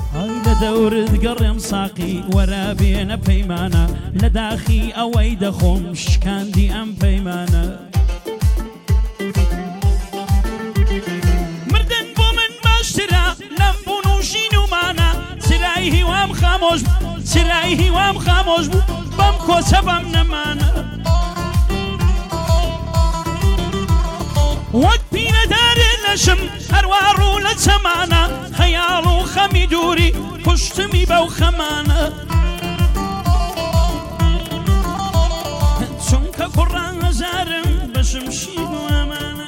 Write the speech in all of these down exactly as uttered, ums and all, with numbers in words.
لە دەورت گەڕێم ساقی وەرە بێنە پەیمانە لە داخی ئەوەی دەخۆم شکاندی ئەم پەیمانە مردن بۆ من باشترە لەم بوون و ژینومانە چرای هیوام خامۆش بوو چرای هیوام خامۆش بوو بەم کۆچە بەم نەمانە وەک پیرەدارێ لەشم هەروە ڕوو لە چەمانە خەیاڵ و خەمی دووری پشتمی بەو خەمانە چونکە کوڕان هەزارم بەشم شین و ئەمانە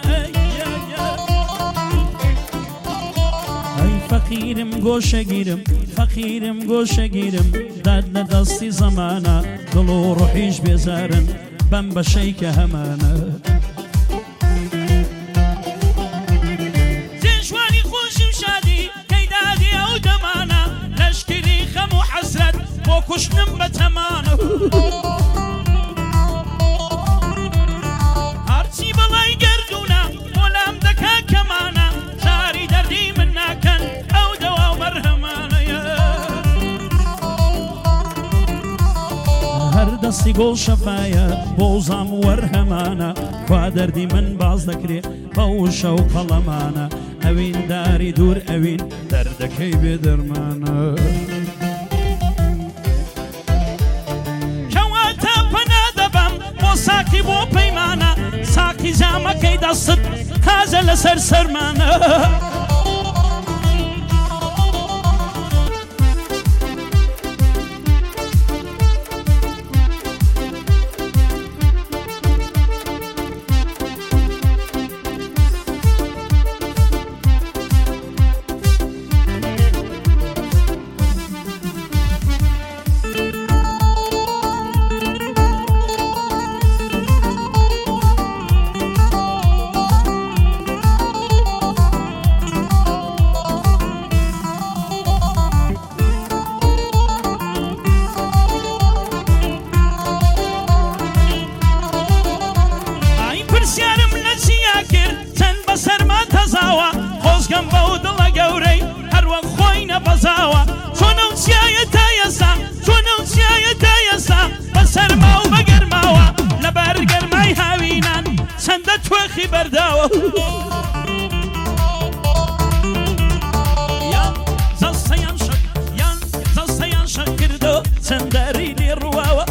ئەی فەقیرم گۆشەگیرم فەقیرم گۆشەگیرم داد لە دەستی زەمانە دڵ و ڕوحیش بێزارن بەم بەشەی کە هەمانە کوشتم بە تەمانە هەرچی بەڵای گەردوونە بۆلام دەکا کەمانە زاری دەردی من ناکەن ئەو دەوا و بەرهەمانەیە هەر دەستی گۆڵ شەفایە بۆ زام و وەرهەمانە خوا دەردی من باز دەکرێ بە وشە و قەڵەمانە ئەوین داری دوور ئەوین دەردەکەی بێ دەرمانە ساقی بۆ پەیمانە ساقی جامەکەی دەست تازە لەسەر سەرمانە خۆزگەم بەو دڵە گەورەی هەروەک خۆی نەبەزاوە چۆنە و چیایە تا ئێستا چۆنە و چیایە تا ئێستا بەسەرما و بەگەرماوە لەبەر گەرمای هاوینان چەندە توێخی بەرداوە یان جەستەیان شەق یان جەستەیان شەق کردو چەندەری لێ ڕواوە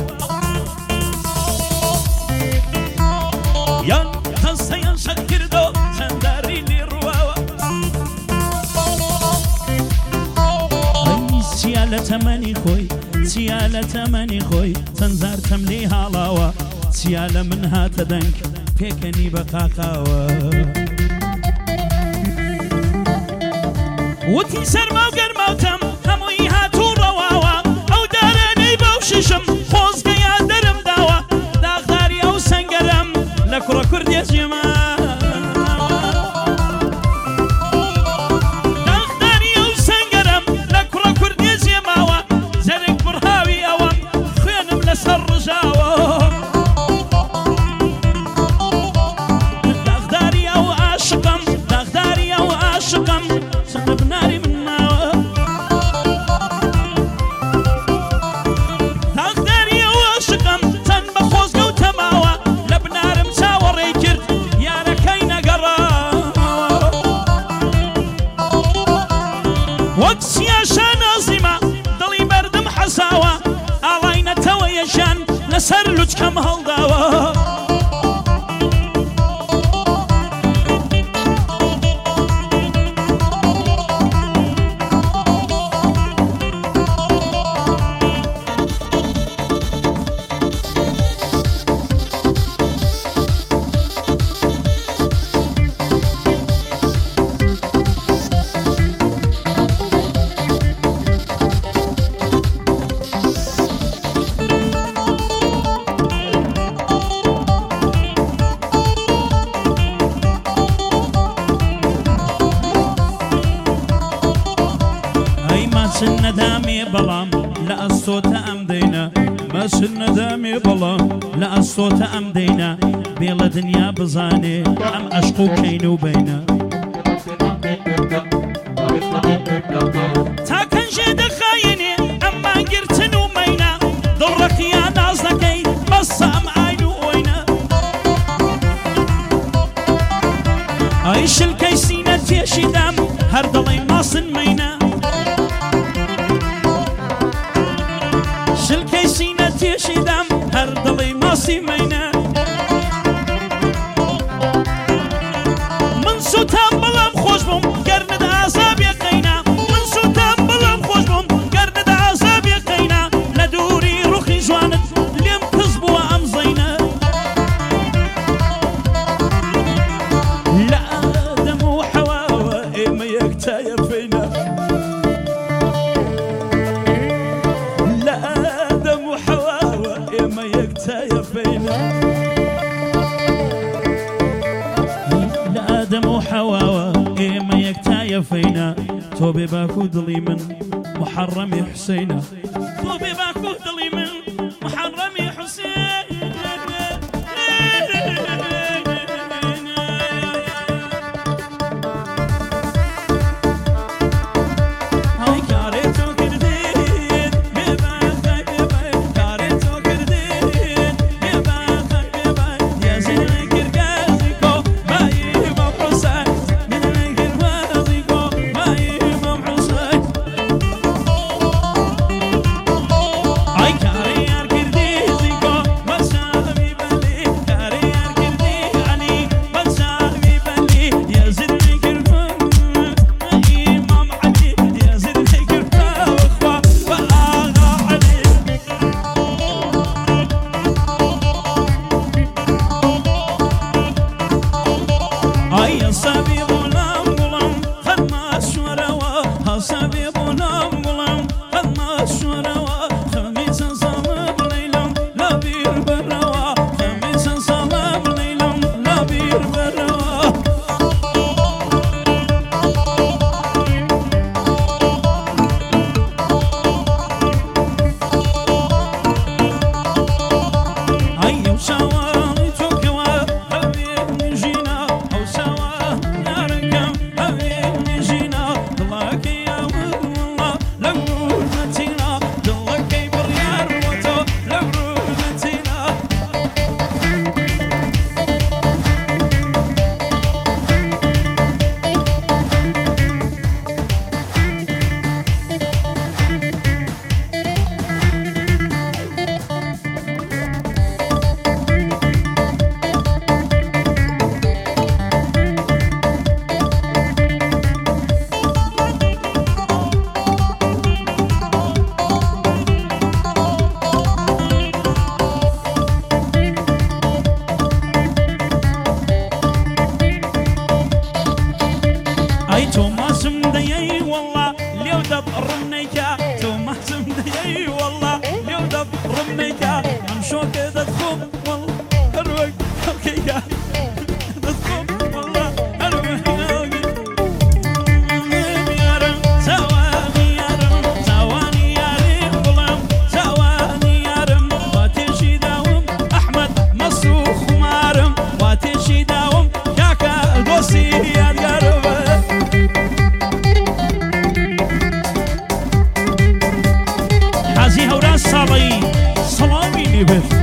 یان جەستەیان شەق کردو چەندەری لێ چیا لە تەمەنی خۆی چیا لە تەمەنی خۆی چەندزار تەم لێ هاڵاوە چیا لە من هاتە دەنگ پێکەنی بە قاقاوە وتی سەرما و گەرما و تەم هەمووی هاتوو ڕەواوە ئەو دارانەی بەو شیشم خۆزگەیا دەرم داوە داغداری ئەو سەنگەرم لە کوڕە کوردێ جێما لەسەر لوچکەم هەڵداوە ندامي بلام لا الصوت أم دينا مش ندامي بلام لا الصوت أم دينا بيلا دنيا بزاني أم أشقو كينو بينا تاكن حوسي مينا من سوتان بلام خوش بوم قرند عذاب يقينا من سوتان بلام خوش بوم قرند عذاب يقينا لدوري روخي جوانت ليم كذبوا أم زينا لا آدم وحواء إما يكتايا فينا لا آدم وحواء إما يكتايا فينا لا آدم وحواء إما يكتايا فينا توبي باكو ضلي من محرمي حسينا توبي باكو ضلي من محرمي حسين With